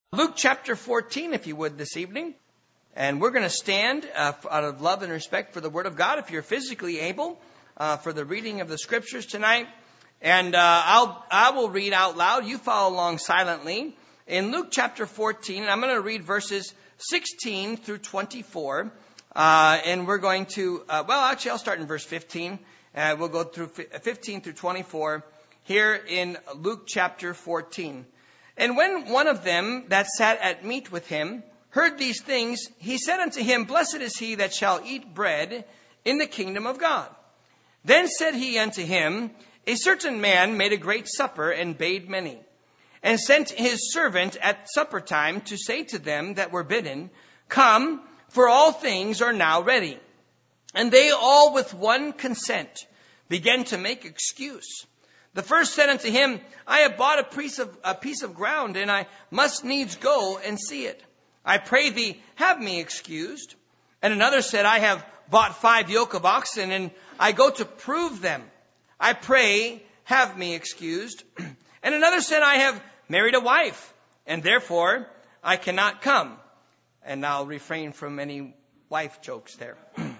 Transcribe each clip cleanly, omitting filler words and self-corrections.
Luke chapter 14, if you would, this evening. And we're going to stand out of love and respect for the Word of God, if you're physically able, for the reading of the Scriptures tonight. And I will read out loud. You follow along silently. In Luke chapter 14, and I'm going to read verses 16 through 24. And we're going to, I'll start in verse 15. We'll go through 15 through 24 here in Luke chapter 14. And when one of them that sat at meat with him heard these things, he said unto him, Blessed is he that shall eat bread in the kingdom of God. Then said he unto him, A certain man made a great supper, and bade many, and sent his servant at supper time to say to them that were bidden, Come, for all things are now ready. And they all with one consent began to make excuse. The first said unto him, I have bought a piece of ground, and I must needs go and see it. I pray thee, have me excused. And another said, I have bought 5 yoke of oxen, and I go to prove them. I pray, have me excused. And another said, I have married a wife, and therefore I cannot come. And I'll refrain from any wife jokes there.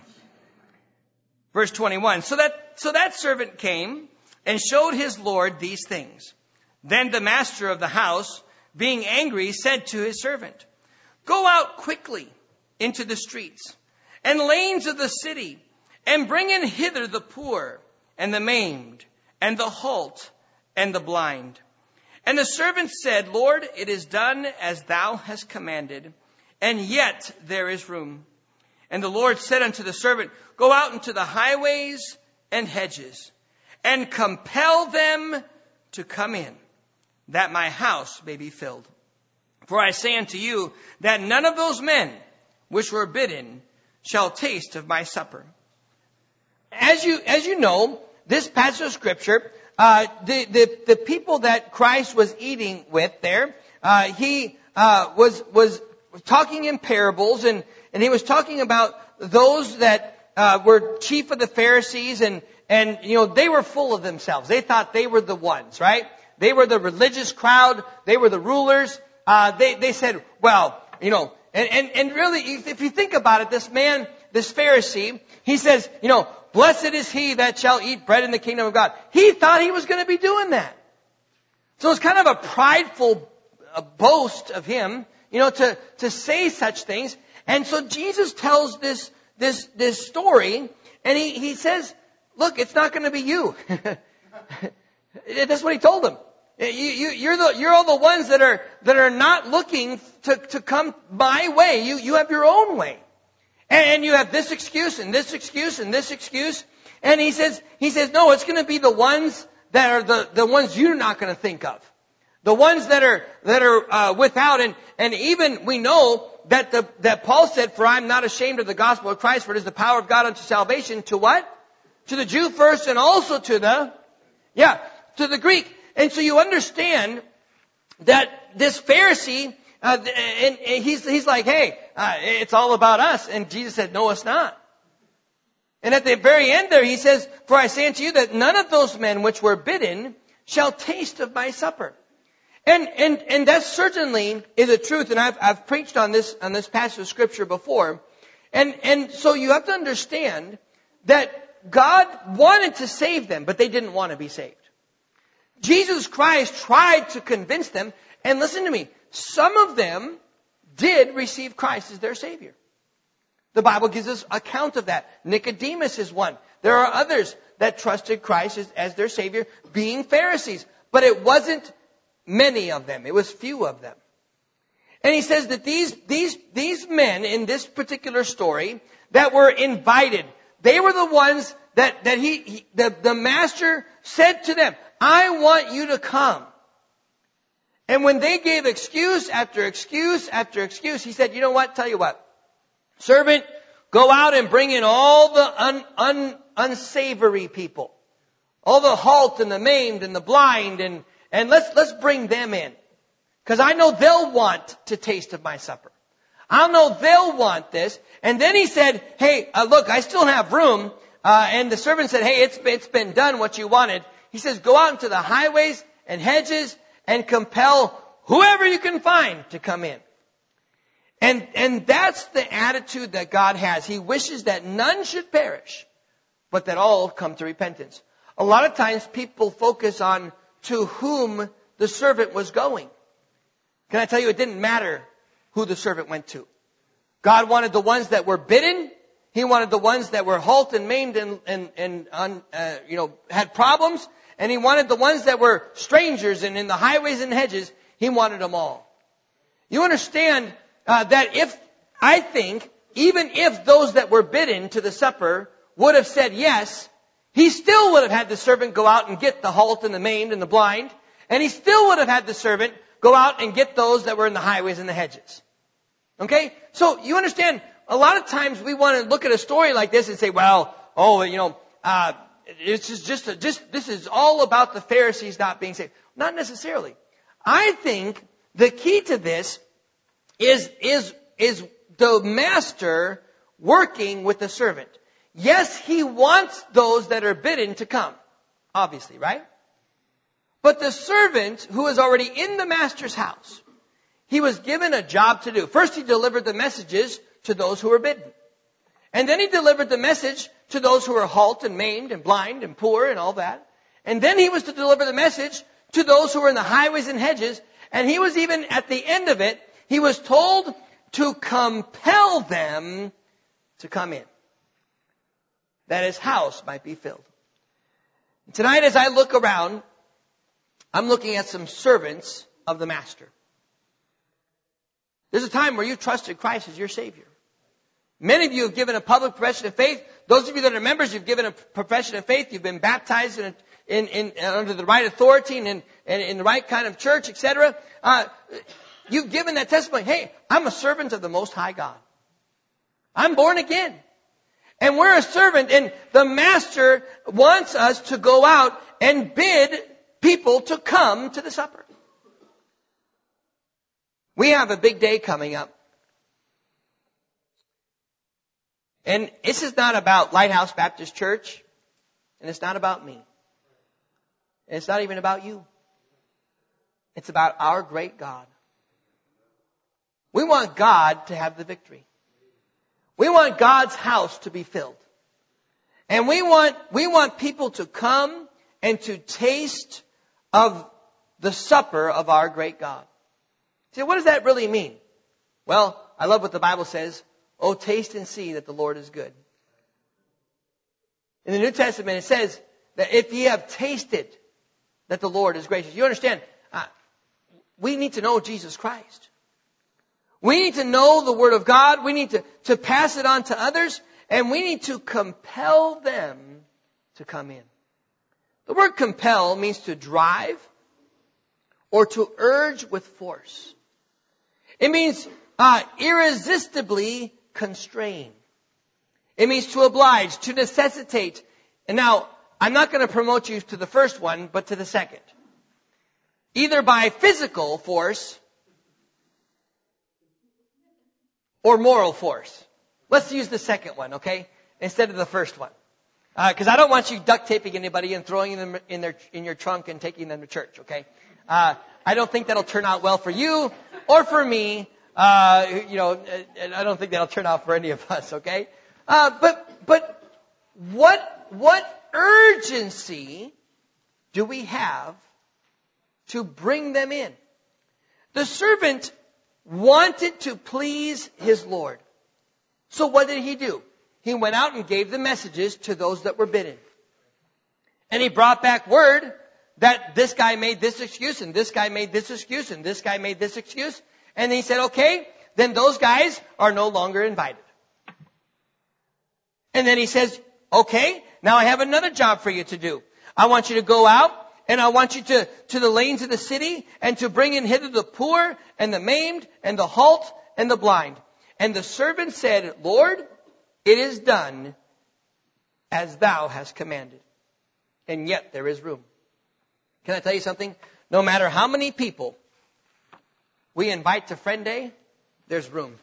Verse 21. So that servant came and showed his Lord these things. Then the master of the house, being angry, said to his servant, Go out quickly into the streets and lanes of the city, and bring in hither the poor, and the maimed, and the halt, and the blind. And the servant said, Lord, it is done as thou hast commanded, and yet there is room. And the Lord said unto the servant, Go out into the highways and hedges, and compel them to come in, that my house may be filled. For I say unto you, that none of those men which were bidden shall taste of my supper. As you know, this passage of Scripture, the people that Christ was eating with there, he was talking in parables, and he was talking about those that were chief of the Pharisees, and they were full of themselves. They thought they were the ones, right? They were the religious crowd. They were the rulers. They said, and really, if you think about it, this man, this Pharisee, he says, Blessed is he that shall eat bread in the kingdom of God. He thought he was going to be doing that. So it's kind of a prideful boast of him, to say such things. And so Jesus tells this story, and he says, look, it's not going to be you. That's what he told them. You're all the ones that are not looking to come my way. You have your own way. And you have this excuse and this excuse and this excuse. And he says, no, it's going to be the ones that are the ones you're not going to think of. The ones that are without. And even we know that Paul said, For I am not ashamed of the gospel of Christ, for it is the power of God unto salvation. To what? To the Jew first, and also to the Greek. And so you understand that this Pharisee, and he's like, hey, it's all about us. And Jesus said, no, it's not. And at the very end there, he says, For I say unto you that none of those men which were bidden shall taste of my supper. And that certainly is a truth. And I've preached on this passage of Scripture before. And so you have to understand that God wanted to save them, but they didn't want to be saved. Jesus Christ tried to convince them, and listen to me, some of them did receive Christ as their Savior. The Bible gives us account of that. Nicodemus is one. There are others that trusted Christ as their Savior, being Pharisees. But it wasn't many of them. It was few of them. And he says that these men in this particular story that were invited, they were the ones that the master said to them, I want you to come. And when they gave excuse after excuse after excuse, he said, you know what? Tell you what. Servant, go out and bring in all the unsavory people. All the halt and the maimed and the blind, and let's bring them in. Because I know they'll want to taste of my supper. I know they'll want this. And then he said, hey, look, I still have room. And the servant said, hey, it's been done what you wanted. He says, go out into the highways and hedges and compel whoever you can find to come in. And that's the attitude that God has. He wishes that none should perish, but that all come to repentance. A lot of times people focus on to whom the servant was going. Can I tell you, it didn't matter who the servant went to. God wanted the ones that were bidden. He wanted the ones that were halt and maimed and had problems. And He wanted the ones that were strangers and in the highways and hedges. He wanted them all. You understand that even if those that were bidden to the supper would have said yes, He still would have had the servant go out and get the halt and the maimed and the blind. And He still would have had the servant go out and get those that were in the highways and the hedges. Okay? So you understand, a lot of times we want to look at a story like this and say, this is all about the Pharisees not being saved. Not necessarily. I think the key to this is the master working with the servant. Yes, he wants those that are bidden to come. Obviously, right? But the servant who is already in the master's house, he was given a job to do. First, he delivered the messages to those who were bidden. And then he delivered the message to those who were halt and maimed and blind and poor and all that. And then he was to deliver the message to those who were in the highways and hedges. And he was even, at the end of it, he was told to compel them to come in, that his house might be filled. Tonight, as I look around, I'm looking at some servants of the master. There's a time where you trusted Christ as your Savior. Many of you have given a public profession of faith. Those of you that are members, you've given a profession of faith. You've been baptized under the right authority and in the right kind of church, etc. You've given that testimony. Hey, I'm a servant of the Most High God. I'm born again. And we're a servant, and the master wants us to go out and bid people to come to the supper. We have a big day coming up. And this is not about Lighthouse Baptist Church, and it's not about me. And it's not even about you. It's about our great God. We want God to have the victory. We want God's house to be filled. And we want people to come and to taste of the supper of our great God. See, what does that really mean? Well, I love what the Bible says. Oh, taste and see that the Lord is good. In the New Testament, it says that if ye have tasted that the Lord is gracious. You understand, we need to know Jesus Christ. We need to know the Word of God. We need to pass it on to others. And we need to compel them to come in. The word compel means to drive or to urge with force. It means irresistibly constrain. It means to oblige, to necessitate. And now, I'm not going to promote you to the first one, but to the second. Either by physical force or moral force. Let's use the second one, okay? Instead of the first one. Because I don't want you duct taping anybody and throwing them in your trunk and taking them to church, okay? I don't think that'll turn out well for you or for me. I don't think that'll turn out for any of us, okay? But what urgency do we have to bring them in? The servant wanted to please his Lord. So what did he do? He went out and gave the messages to those that were bidden. And he brought back word that this guy made this excuse, and this guy made this excuse, and this guy made this excuse. And he said, okay, then those guys are no longer invited. And then he says, okay, now I have another job for you to do. I want you to go out, and I want you to the lanes of the city, and to bring in hither the poor, and the maimed, and the halt, and the blind. And the servant said, Lord, it is done as thou hast commanded. And yet there is room. Can I tell you something? No matter how many people we invite to Friend Day, there's room.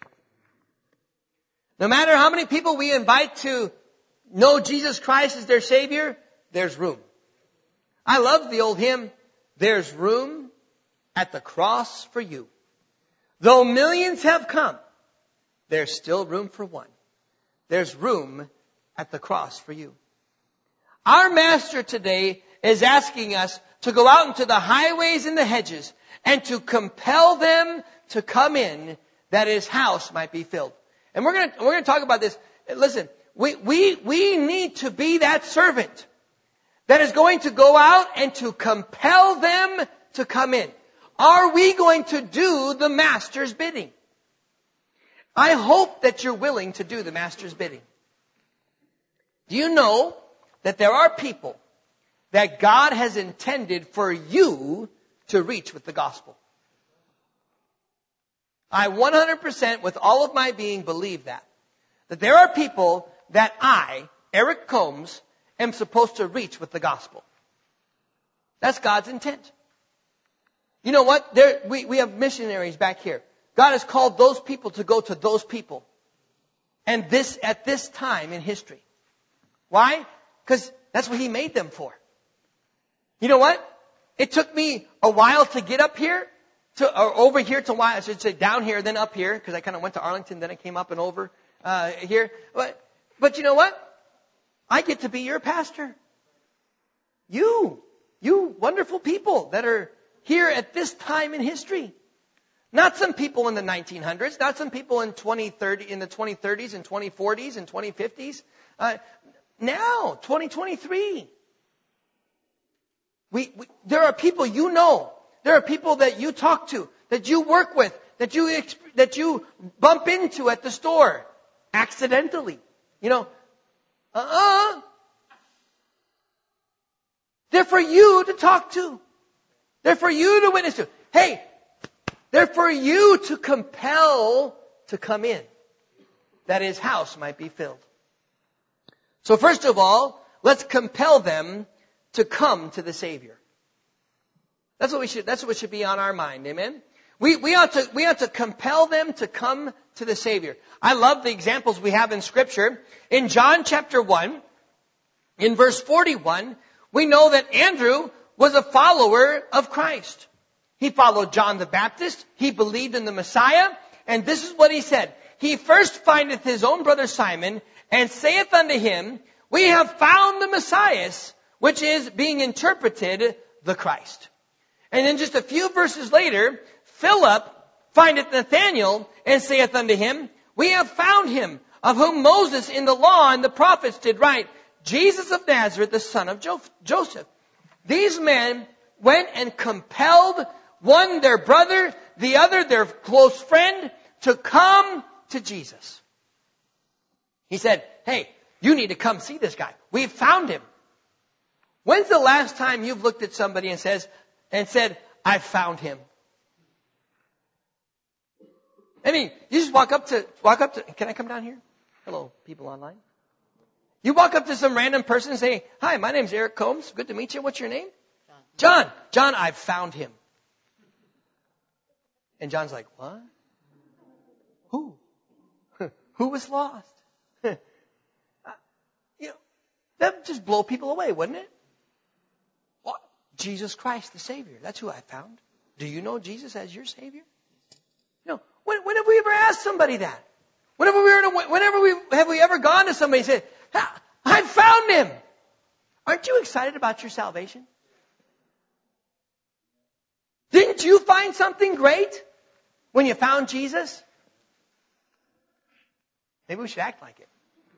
No matter how many people we invite to know Jesus Christ as their Savior, there's room. I love the old hymn, there's room at the cross for you. Though millions have come, there's still room for one. There's room at the cross for you. Our Master today is asking us to go out into the highways and the hedges and to compel them to come in that His house might be filled. And we're going to talk about this. Listen, we need to be that servant that is going to go out and to compel them to come in. Are we going to do the Master's bidding? I hope that you're willing to do the Master's bidding. Do you know that there are people that God has intended for you to reach with the gospel? I 100% with all of my being believe that. That there are people that I, Eric Combs, am supposed to reach with the gospel. That's God's intent. You know what? We have missionaries back here. God has called those people to go to those people. And at this time in history. Why? Because that's what He made them for. You know what? It took me a while to get up here, or over here to why I should say down here, then up here, because I kind of went to Arlington, then I came up and over here. But you know what? I get to be your pastor. You wonderful people that are here at this time in history. Not some people in the 1900s, not some people in the 2030s and 2040s and 2050s. Now, 2023. There are people you know. There are people that you talk to, that you work with, that you bump into at the store accidentally. You know, they're for you to talk to. They're for you to witness to. Hey, they're for you to compel to come in, that His house might be filled. So first of all, let's compel them to come to the Savior. That's what should be on our mind. Amen. We ought to compel them to come to the Savior. I love the examples we have in Scripture. In John chapter 1, in verse 41, we know that Andrew was a follower of Christ. He followed John the Baptist. He believed in the Messiah. And this is what he said. He first findeth his own brother Simon, and saith unto him, We have found the Messiah, which is being interpreted the Christ. And then just a few verses later, Philip findeth Nathanael, and saith unto him, We have found him, of whom Moses in the law and the prophets did write, Jesus of Nazareth, the son of Joseph. These men went and compelled one their brother, the other their close friend, to come to Jesus. He said, Hey, you need to come see this guy. We've found him. When's the last time you've looked at somebody and said, I found him? I mean, you just walk up to, can I come down here? Hello, people online. You walk up to some random person and say, Hi, my name's Eric Combs. Good to meet you. What's your name? John. John, I've found him. And John's like, what? Who? Who was lost? That would just blow people away, wouldn't it? What? Jesus Christ, the Savior. That's who I found. Do you know Jesus as your Savior? No. When have we ever asked somebody that? Have we ever gone to somebody and said, I found him? Aren't you excited about your salvation? Didn't you find something great when you found Jesus? Maybe we should act like it.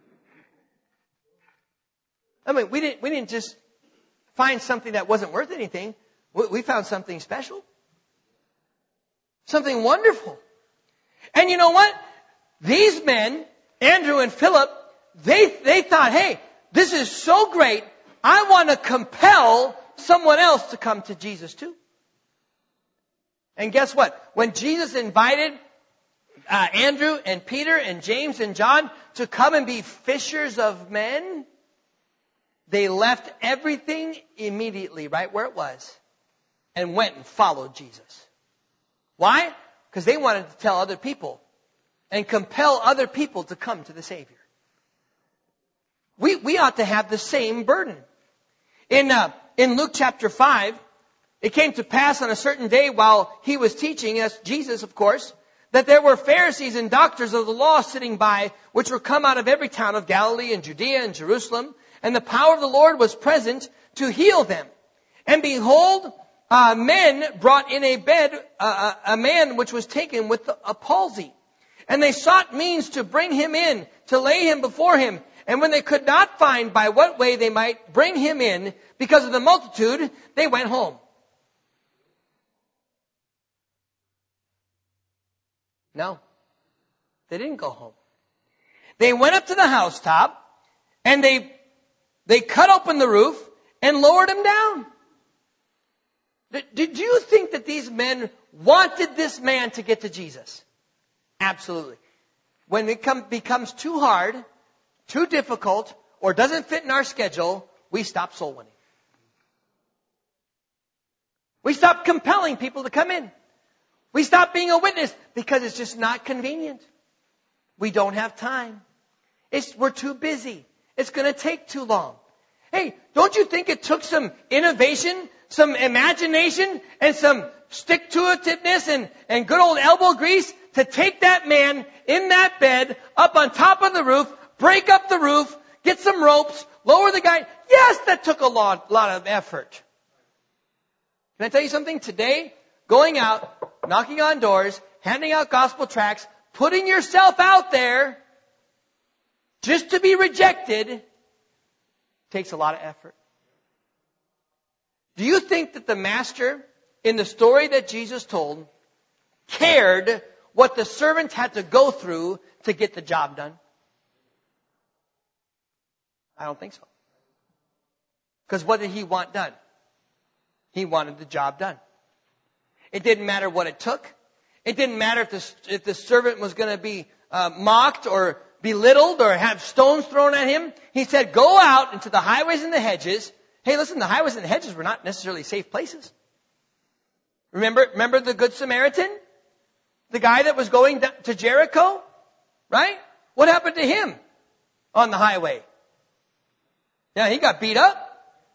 I mean, we didn't just find something that wasn't worth anything. We found something special. Something wonderful. And you know what? These men, Andrew and Philip, they thought, hey, this is so great. I want to compel someone else to come to Jesus too. And guess what? When Jesus invited Andrew and Peter and James and John to come and be fishers of men, they left everything immediately right where it was and went and followed Jesus. Why? Because they wanted to tell other people and compel other people to come to the Savior. We ought to have the same burden. In Luke chapter 5, it came to pass on a certain day while he was teaching, as Jesus, of course, that there were Pharisees and doctors of the law sitting by, which were come out of every town of Galilee and Judea and Jerusalem, and the power of the Lord was present to heal them. And behold, men brought in a bed a man which was taken with a palsy. And they sought means to bring him in, to lay him before him. And when they could not find by what way they might bring him in, because of the multitude, they went home. No, they didn't go home. They went up to the housetop, and they cut open the roof and lowered him down. Did you think that these men wanted this man to get to Jesus? Absolutely. When it becomes too hard, too difficult, or doesn't fit in our schedule, we stop soul winning. We stop compelling people to come in. We stop being a witness because it's just not convenient. We don't have time. We're too busy. It's going to take too long. Hey, don't you think it took some innovation, some imagination, and some stick-to-itiveness and good old elbow grease to take that man in that bed up on top of the roof, break up the roof, get some ropes, lower the guy? Yes, that took a lot of effort. Can I tell you something? Today, going out, knocking on doors, handing out gospel tracts, putting yourself out there just to be rejected takes a lot of effort. Do you think that the master in the story that Jesus told cared what the servant had to go through to get the job done? I don't think so. Because what did he want done? He wanted the job done. It didn't matter what it took. It didn't matter if the servant was going to be mocked or belittled or have stones thrown at him. He said, go out into the highways and the hedges. Hey, listen, the highways and the hedges were not necessarily safe places. Remember the Good Samaritan? The guy that was going to Jericho? Right? What happened to him on the highway? Yeah, he got beat up.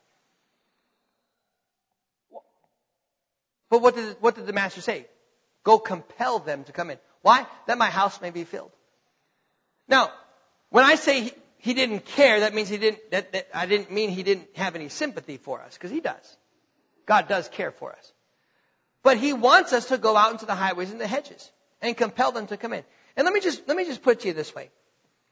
But what did the master say? Go compel them to come in. Why? That my house may be filled. Now, when I say he didn't care, that means I didn't mean he didn't have any sympathy for us, because he does. God does care for us. But he wants us to go out into the highways and the hedges and compel them to come in. And let me just put it to you this way.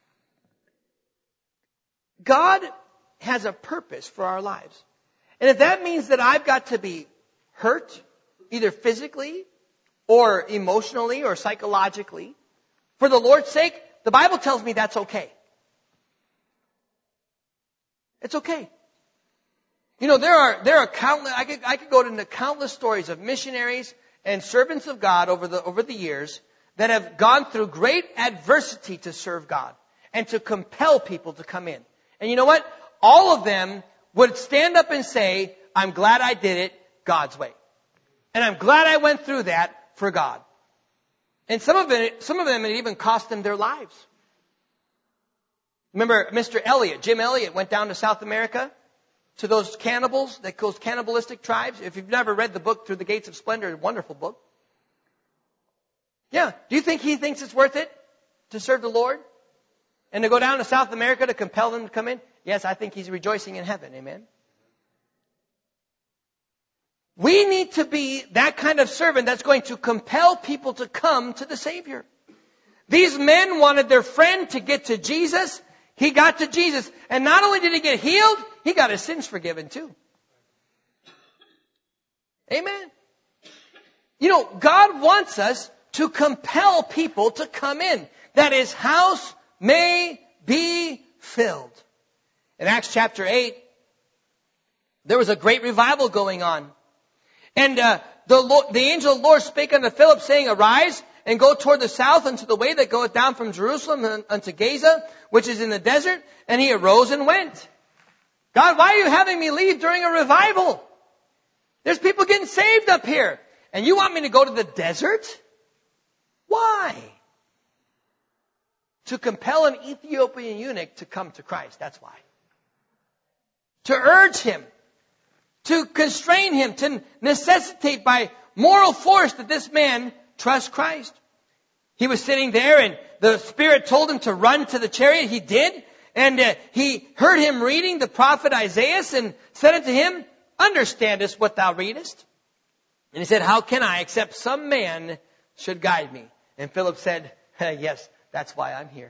God has a purpose for our lives. And if that means that I've got to be hurt, either physically or emotionally or psychologically, for the Lord's sake, the Bible tells me that's okay. It's okay. You know, there are countless, I could go into countless stories of missionaries and servants of God over the years that have gone through great adversity to serve God and to compel people to come in. And you know what? All of them would stand up and say, I'm glad I did it God's way. And I'm glad I went through that for God. And some of them, it even cost them their lives. Remember Mr. Elliot, Jim Elliot, went down to South America to those cannibals, those cannibalistic tribes. If you've never read the book Through the Gates of Splendor, a wonderful book. Yeah. Do you think he thinks it's worth it to serve the Lord? And to go down to South America to compel them to come in? Yes, I think he's rejoicing in heaven. Amen. We need to be that kind of servant that's going to compel people to come to the Savior. These men wanted their friend to get to Jesus. He got to Jesus. And not only did he get healed, he got his sins forgiven too. Amen. You know, God wants us to compel people to come in, that his house may be filled. In Acts chapter 8, there was a great revival going on. And the angel of the Lord spake unto Philip, saying, Arise, and go toward the south unto the way that goeth down from Jerusalem unto Gaza, which is in the desert. And he arose and went. God, why are you having me leave during a revival? There's people getting saved up here. And you want me to go to the desert? Why? To compel an Ethiopian eunuch to come to Christ. That's why. To urge him to constrain him, to necessitate by moral force that this man trust Christ. He was sitting there and the Spirit told him to run to the chariot. He did. And he heard him reading the prophet Isaiah and said unto him, understandest what thou readest? And he said, how can I, except some man should guide me? And Philip said, yes, that's why I'm here.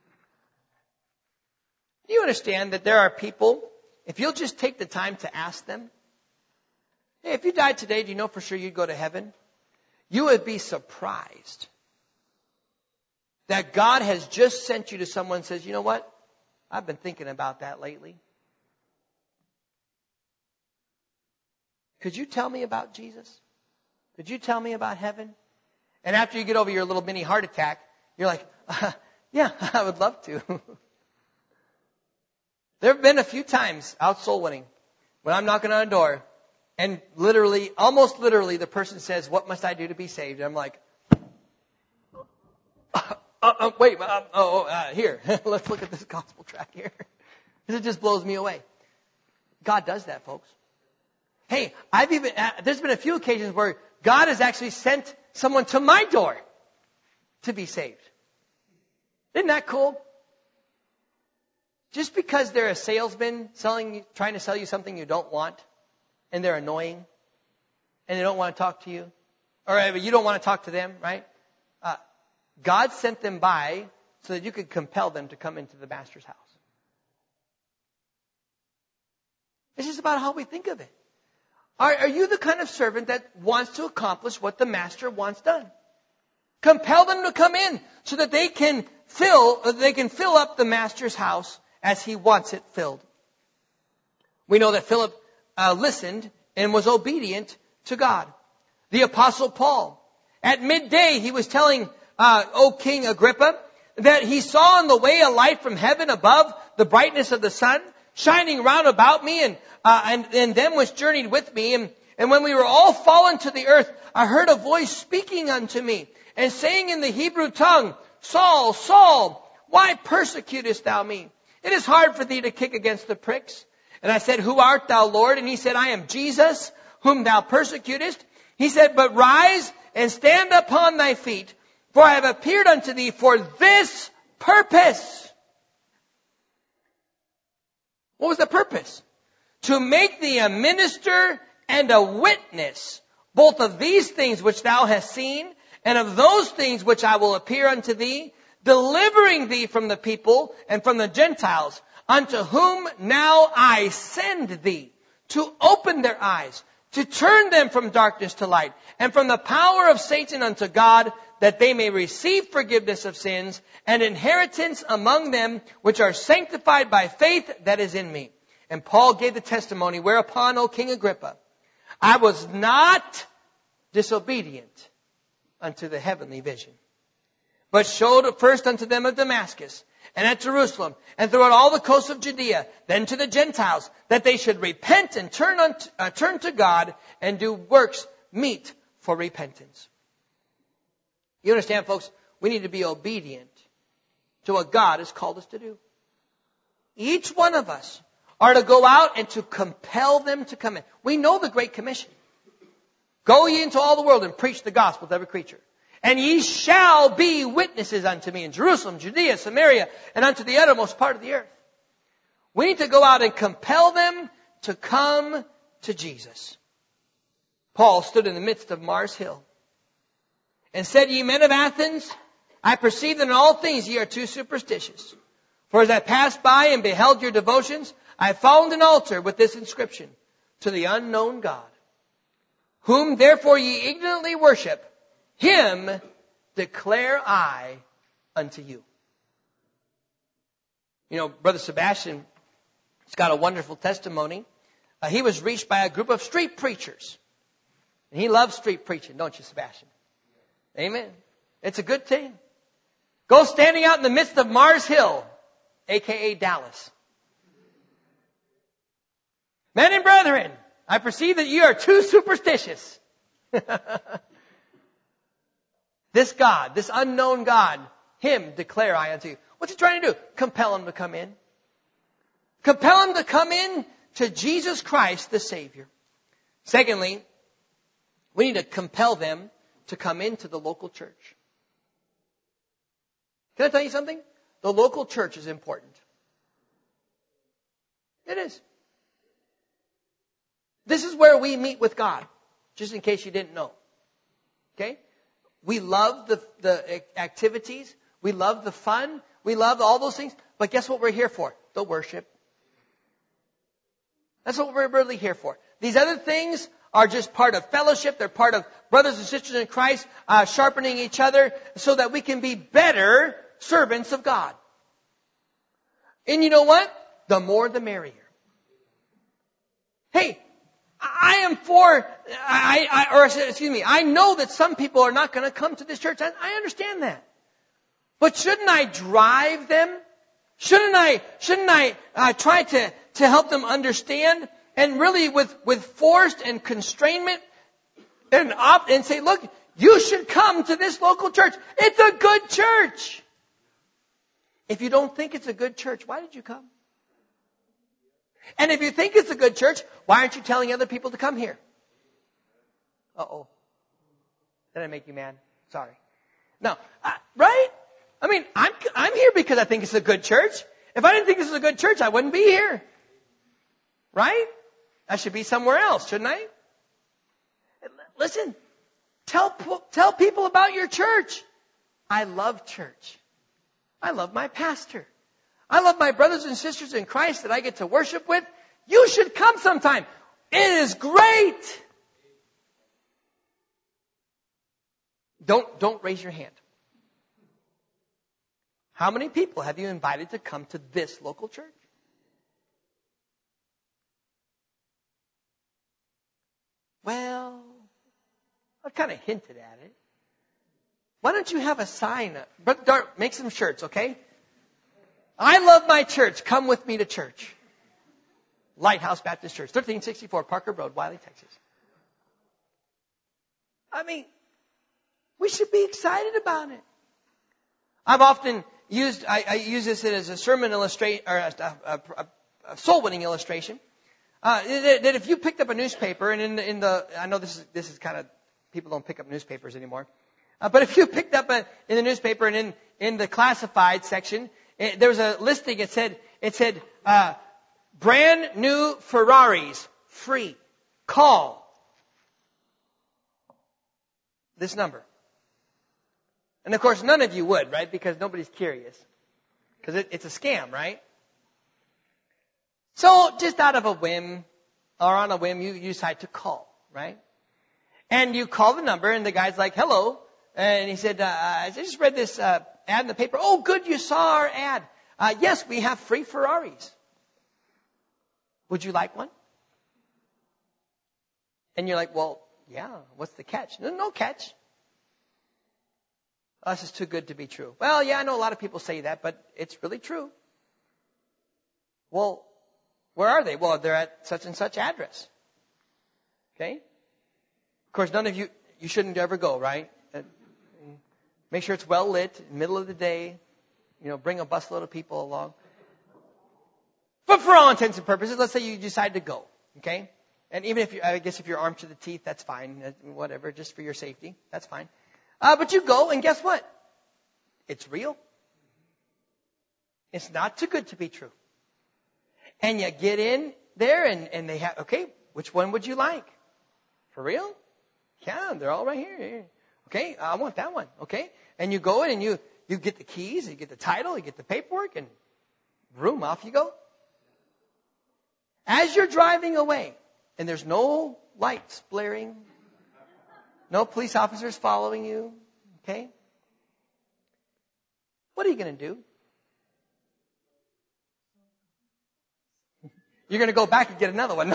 Do you understand that there are people, if you'll just take the time to ask them, hey, if you died today, do you know for sure you'd go to heaven? You would be surprised that God has just sent you to someone who says, you know what? I've been thinking about that lately. Could you tell me about Jesus? Could you tell me about heaven? And after you get over your little mini heart attack, you're like, yeah, I would love to. There have been a few times out soul winning when I'm knocking on a door and literally, almost literally, the person says, what must I do to be saved? And I'm like, here, let's look at this gospel track here. Because it just blows me away. God does that, folks. Hey, there's been a few occasions where God has actually sent someone to my door to be saved. Isn't that cool? Just because they're a salesman trying to sell you something you don't want, and they're annoying, and they don't want to talk to you, or you don't want to talk to them, right? God sent them by so that you could compel them to come into the master's house. It's just about how we think of it. Are you the kind of servant that wants to accomplish what the master wants done? Compel them to come in so that they can fill up the master's house as he wants it filled. We know that Philip listened and was obedient to God. The Apostle Paul, at midday, he was telling O King Agrippa that he saw on the way a light from heaven above, the brightness of the sun, shining round about me, and them which journeyed with me. And when we were all fallen to the earth, I heard a voice speaking unto me, and saying in the Hebrew tongue, Saul, Saul, why persecutest thou me? It is hard for thee to kick against the pricks. And I said, Who art thou, Lord? And he said, I am Jesus, whom thou persecutest. He said, But rise and stand upon thy feet, for I have appeared unto thee for this purpose. What was the purpose? To make thee a minister and a witness, both of these things which thou hast seen, and of those things which I will appear unto thee, delivering thee from the people and from the Gentiles, unto whom now I send thee, to open their eyes, to turn them from darkness to light, and from the power of Satan unto God, that they may receive forgiveness of sins and inheritance among them which are sanctified by faith that is in me. And Paul gave the testimony, whereupon, O King Agrippa, I was not disobedient unto the heavenly vision, but showed first unto them of Damascus, and at Jerusalem, and throughout all the coasts of Judea, then to the Gentiles, that they should repent and turn to God, and do works meet for repentance. You understand, folks? We need to be obedient to what God has called us to do. Each one of us are to go out and to compel them to come in. We know the Great Commission. Go ye into all the world and preach the gospel to every creature. And ye shall be witnesses unto me in Jerusalem, Judea, Samaria, and unto the uttermost part of the earth. We need to go out and compel them to come to Jesus. Paul stood in the midst of Mars Hill and said, Ye men of Athens, I perceive that in all things ye are too superstitious. For as I passed by and beheld your devotions, I found an altar with this inscription, To the unknown God, whom therefore ye ignorantly worship, him declare I unto you. You know, Brother Sebastian has got a wonderful testimony. He was reached by a group of street preachers. And he loves street preaching, don't you, Sebastian? Amen. It's a good thing. Go standing out in the midst of Mars Hill, a.k.a. Dallas. Men and brethren, I perceive that you are too superstitious. This God, this unknown God, him declare I unto you. What's he trying to do? Compel him to come in. Compel him to come in to Jesus Christ, the Savior. Secondly, we need to compel them to come into the local church. Can I tell you something? The local church is important. It is. This is where we meet with God, just in case you didn't know. Okay? We love the activities. We love the fun. We love all those things. But guess what we're here for? The worship. That's what we're really here for. These other things are just part of fellowship. They're part of brothers and sisters in Christ, sharpening each other so that we can be better servants of God. And you know what? The more the merrier. Hey, I know that some people are not going to come to this church. I understand that. But shouldn't I drive them? Shouldn't I try to help them understand? And really with force and constrainment and say, look, you should come to this local church. It's a good church. If you don't think it's a good church, why did you come? And if you think it's a good church, why aren't you telling other people to come here? Uh-oh. Did I make you mad? Sorry. No. Right? I mean, I'm here because I think it's a good church. If I didn't think this was a good church, I wouldn't be here. Right? I should be somewhere else, shouldn't I? Listen. Tell people about your church. I love church. I love my pastor. I love my brothers and sisters in Christ that I get to worship with. You should come sometime. It is great. Don't raise your hand. How many people have you invited to come to this local church? Well, I've kind of hinted at it. Why don't you have a sign? Brother Dart, make some shirts, okay? I love my church. Come with me to church. Lighthouse Baptist Church, 1364 Parker Road, Wiley, Texas. I mean, we should be excited about it. I've often I use this as a sermon illustration, or a soul winning illustration. That if you picked up a newspaper, and I know this is kind of, people don't pick up newspapers anymore. But if you picked up in the newspaper and in the classified section, there was a listing. It said, brand new Ferraris, free. Call this number. And of course, none of you would, right? Because nobody's curious. Because it's a scam, right? So just out of a whim, or on a whim, you decide to call, right? And you call the number, and the guy's like, hello. And he said, I just read this ad in the paper. Oh, good, you saw our ad. Yes, we have free Ferraris. Would you like one? And you're like, well, yeah, what's the catch? No catch. Oh, this is too good to be true. Well, yeah, I know a lot of people say that, but it's really true. Well, where are they? Well, they're at such and such address. Okay? Of course, none of you shouldn't ever go, right? Make sure it's well lit, middle of the day. Bring a busload of people along. But for all intents and purposes, let's say you decide to go. Okay? And even if you're armed to the teeth, that's fine. Whatever, just for your safety. That's fine. But you go, and guess what? It's real. It's not too good to be true. And you get in there, and they have, okay, which one would you like? For real? Yeah, they're all right here. Okay, I want that one. Okay? And you go in, and you get the keys, you get the title, you get the paperwork, and boom, off you go. As you're driving away, and there's no lights blaring, no police officers following you, okay? What are you going to do? You're going to go back and get another one.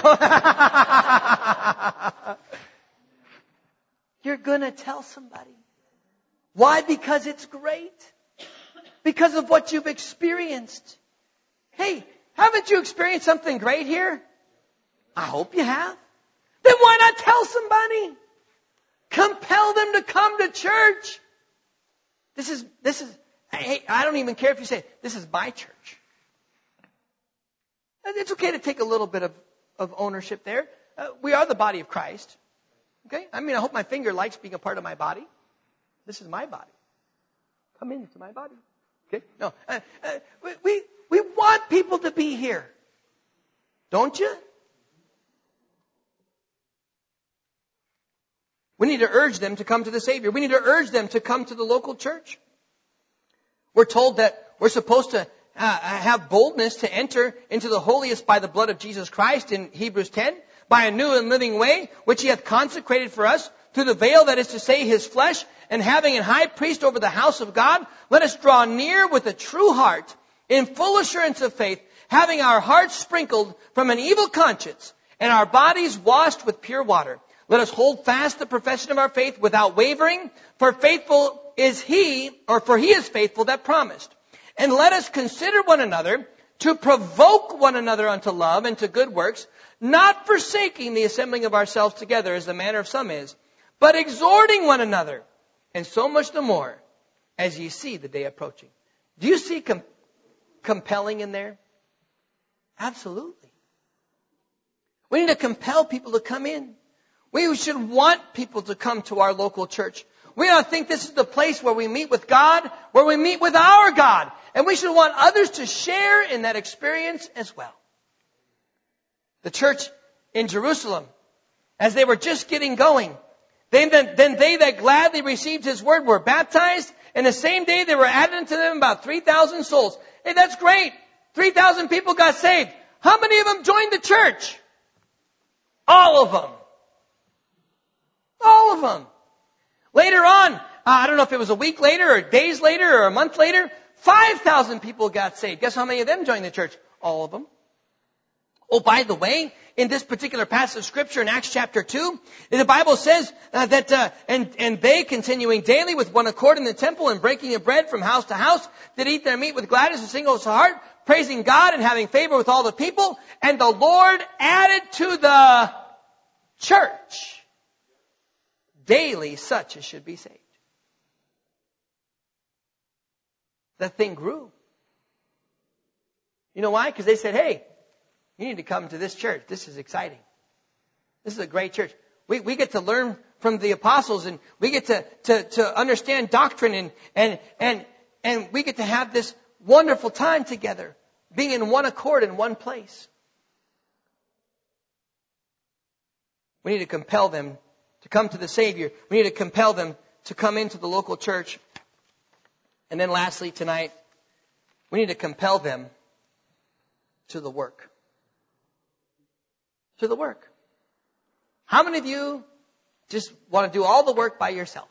You're going to tell somebody. Why? Because it's great. Because of what you've experienced. Hey, haven't you experienced something great here? I hope you have. Then why not tell somebody? Compel them to come to church. This is, hey, I don't even care if you say, this is my church. It's okay to take a little bit of ownership there. we are the body of Christ. Okay? I mean, I hope my finger likes being a part of my body. This is my body. Come into my body. Okay? No. We want people to be here. Don't you? We need to urge them to come to the Savior. We need to urge them to come to the local church. We're told that we're supposed to have boldness to enter into the holiest by the blood of Jesus Christ in Hebrews 10, by a new and living way, which He hath consecrated for us, through the veil, that is to say, His flesh, and having an high priest over the house of God, let us draw near with a true heart, in full assurance of faith, having our hearts sprinkled from an evil conscience, and our bodies washed with pure water. Let us hold fast the profession of our faith without wavering, for faithful is He, or for He is faithful that promised. And let us consider one another to provoke one another unto love and to good works, not forsaking the assembling of ourselves together as the manner of some is, but exhorting one another, and so much the more as ye see the day approaching. Do you see compelling in there? Absolutely. We need to compel people to come in. We should want people to come to our local church. We don't think this is the place where we meet with God, where we meet with our God. And we should want others to share in that experience as well. The church in Jerusalem, as they were just getting going, then they that gladly received His word were baptized, and the same day they were added unto them about 3,000 souls. Hey, that's great. 3,000 people got saved. How many of them joined the church? All of them. All of them. Later on, I don't know if it was a week later or days later or a month later, 5,000 people got saved. Guess how many of them joined the church? All of them. Oh, by the way, in this particular passage of Scripture in Acts chapter 2, the Bible says and they, continuing daily with one accord in the temple and breaking of bread from house to house, did eat their meat with gladness and singleness of heart, praising God and having favor with all the people. And the Lord added to the church daily such as should be saved. That thing grew. You know why? Because they said, hey, you need to come to this church. This is exciting. This is a great church. We get to learn from the apostles, and we get to understand doctrine, and we get to have this wonderful time together, being in one accord in one place. We need to compel them to come to the Savior. We need to compel them to come into the local church. And then lastly tonight, we need to compel them to the work. To the work. How many of you just want to do all the work by yourself?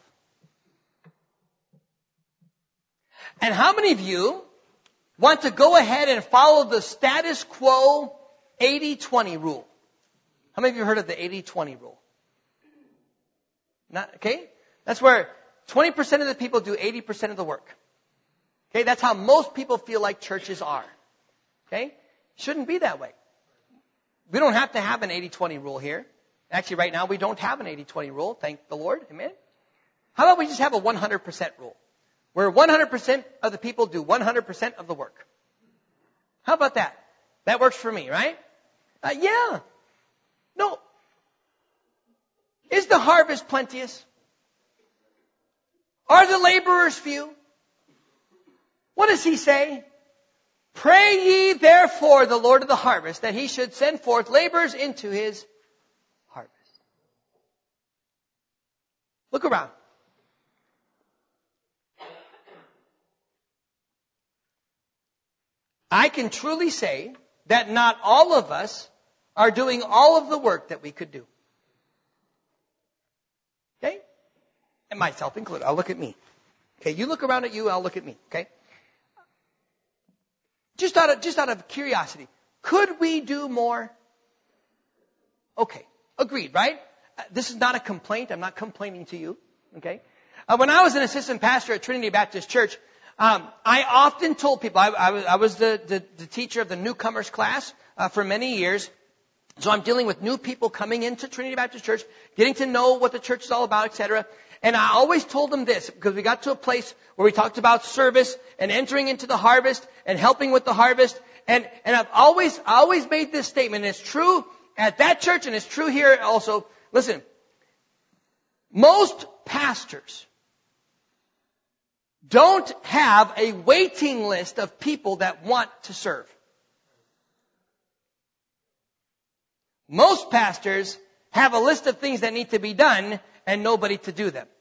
And how many of you want to go ahead and follow the status quo 80-20 rule? How many of you heard of the 80-20 rule? Not, okay? That's where 20% of the people do 80% of the work. Okay? That's how most people feel like churches are. Okay? Shouldn't be that way. We don't have to have an 80-20 rule here. Actually, right now, we don't have an 80-20 rule. Thank the Lord. Amen? How about we just have a 100% rule? Where 100% of the people do 100% of the work. How about that? That works for me, right? Yeah. No. Is the harvest plenteous? Are the laborers few? What does He say? Pray ye therefore the Lord of the harvest, that He should send forth laborers into His harvest. Look around. I can truly say that not all of us are doing all of the work that we could do. Okay? And myself included. I'll look at me. Okay, you look around at you, I'll look at me. Okay? Just out of curiosity, could we do more? Okay, agreed, right? This is not a complaint. I'm not complaining to you. Okay? When I was an assistant pastor at Trinity Baptist Church, I often told people, I was the teacher of the newcomers class for many years. So I'm dealing with new people coming into Trinity Baptist Church, getting to know what the church is all about, etc. And I always told them this, because we got to a place where we talked about service and entering into the harvest and helping with the harvest. And I've always made this statement, and it's true at that church, and it's true here also. Listen, most pastors don't have a waiting list of people that want to serve. Most pastors have a list of things that need to be done and nobody to do them.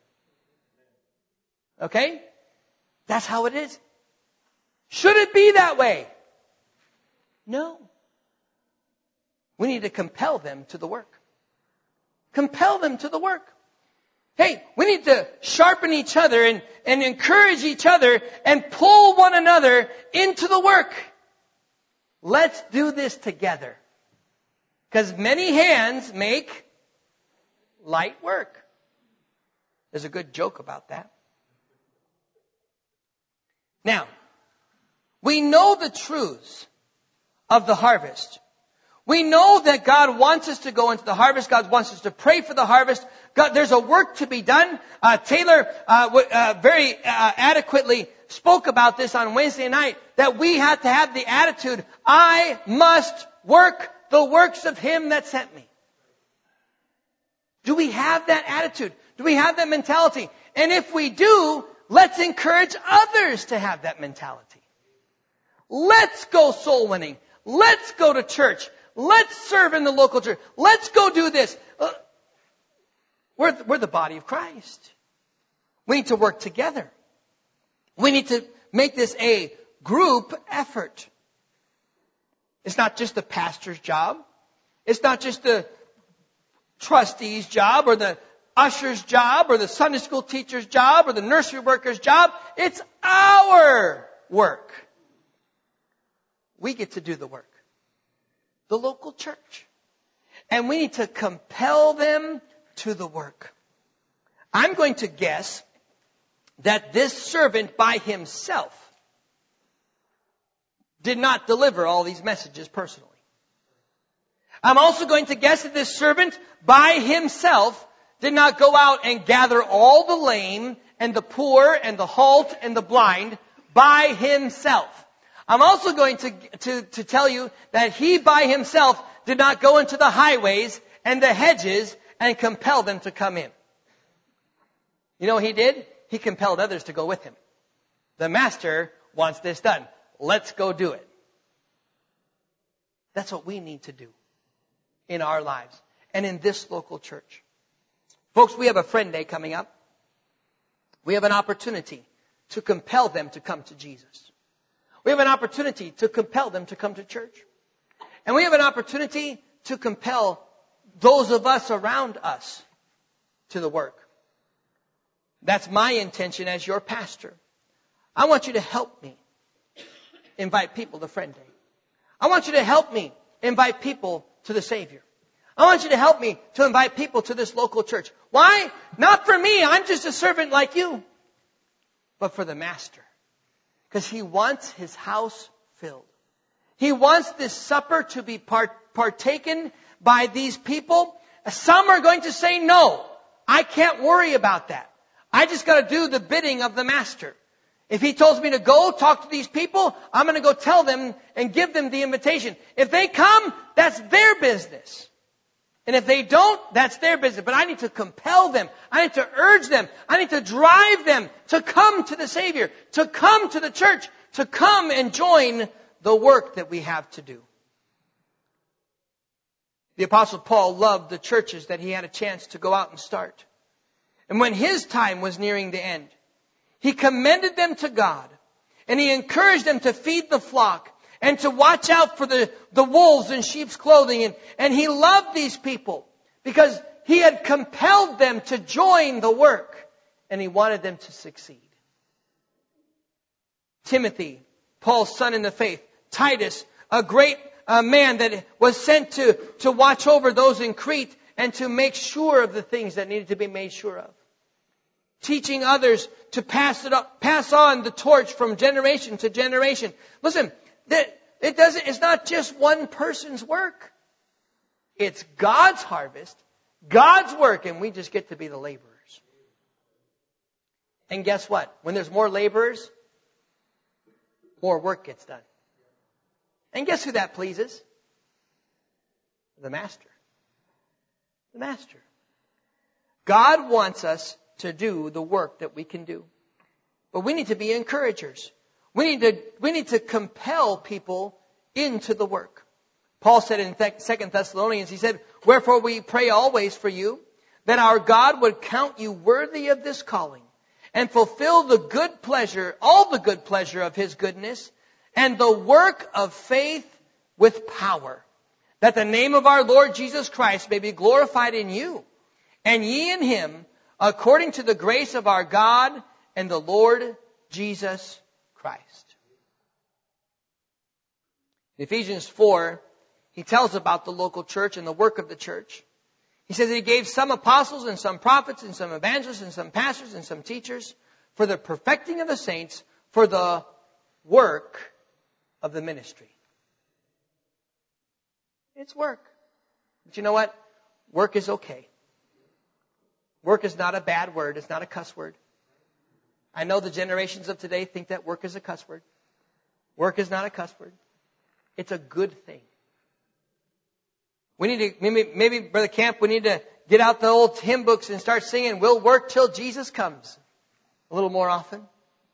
Okay? That's how it is. Should it be that way? No. We need to compel them to the work. Compel them to the work. Hey, we need to sharpen each other and encourage each other and pull one another into the work. Let's do this together. Because many hands make light work. There's a good joke about that. Now, we know the truths of the harvest. We know that God wants us to go into the harvest. God wants us to pray for the harvest. God, there's a work to be done. Taylor very adequately spoke about this on Wednesday night, that we have to have the attitude, I must work the works of Him that sent me. Do we have that attitude? Do we have that mentality? And if we do, let's encourage others to have that mentality. Let's go soul winning. Let's go to church. Let's serve in the local church. Let's go do this. We're the body of Christ. We need to work together. We need to make this a group effort. It's not just the pastor's job. It's not just the trustee's job or the usher's job or the Sunday school teacher's job or the nursery worker's job. It's our work. We get to do the work. The local church. And we need to compel them to the work. I'm going to guess that this servant by himself did not deliver all these messages personally. I'm also going to guess that this servant by himself did not go out and gather all the lame and the poor and the halt and the blind by himself. I'm also going to tell you that he by himself did not go into the highways and the hedges and compel them to come in. You know what he did? He compelled others to go with him. The master wants this done. Let's go do it. That's what we need to do in our lives and in this local church. Folks, we have a friend day coming up. We have an opportunity to compel them to come to Jesus. We have an opportunity to compel them to come to church. And we have an opportunity to compel those of us around us to the work. That's my intention as your pastor. I want you to help me invite people to Friend Day. I want you to help me invite people to the Savior. I want you to help me to invite people to this local church. Why? Not for me. I'm just a servant like you. But for the Master. Because He wants His house filled. He wants this supper to be partaken by these people. Some are going to say, no, I can't worry about that. I just got to do the bidding of the Master. If He tells me to go talk to these people, I'm going to go tell them and give them the invitation. If they come, that's their business. And if they don't, that's their business. But I need to compel them. I need to urge them. I need to drive them to come to the Savior, to come to the church, to come and join the work that we have to do. The Apostle Paul loved the churches that he had a chance to go out and start. And when his time was nearing the end, he commended them to God. And he encouraged them to feed the flock and to watch out for the wolves in sheep's clothing. And he loved these people because he had compelled them to join the work. And he wanted them to succeed. Timothy, Paul's son in the faith. Titus, a great man that was sent to watch over those in Crete and to make sure of the things that needed to be made sure of. Teaching others to pass on the torch from generation to generation. Listen, it's not just one person's work. It's God's harvest, God's work, and we just get to be the laborers. And guess what? When there's more laborers, more work gets done. And guess who that pleases? The Master. The Master. God wants us to do the work that we can do. But we need to be encouragers. We need to compel people into the work. Paul said in 2 Thessalonians, he said, "Wherefore we pray always for you, that our God would count you worthy of this calling, and fulfill the good pleasure, all the good pleasure of His goodness, and the work of faith with power, that the name of our Lord Jesus Christ may be glorified in you, and ye in Him, according to the grace of our God and the Lord Jesus Christ." In Ephesians 4, he tells about the local church and the work of the church. He says He gave some apostles and some prophets and some evangelists and some pastors and some teachers for the perfecting of the saints, for the work of the ministry. It's work. But you know what? Work is okay. Work is not a bad word. It's not a cuss word. I know the generations of today think that work is a cuss word. Work is not a cuss word. It's a good thing. We need to, maybe Brother Camp, we need to get out the old hymn books and start singing, "We'll work till Jesus comes," a little more often.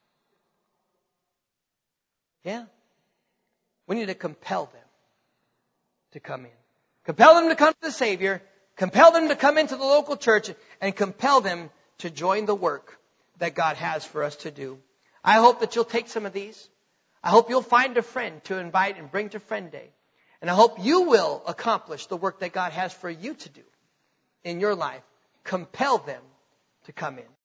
Yeah. We need to compel them to come in. Compel them to come to the Savior. Compel them to come into the local church, and compel them to join the work that God has for us to do. I hope that you'll take some of these. I hope you'll find a friend to invite and bring to Friend Day. And I hope you will accomplish the work that God has for you to do in your life. Compel them to come in.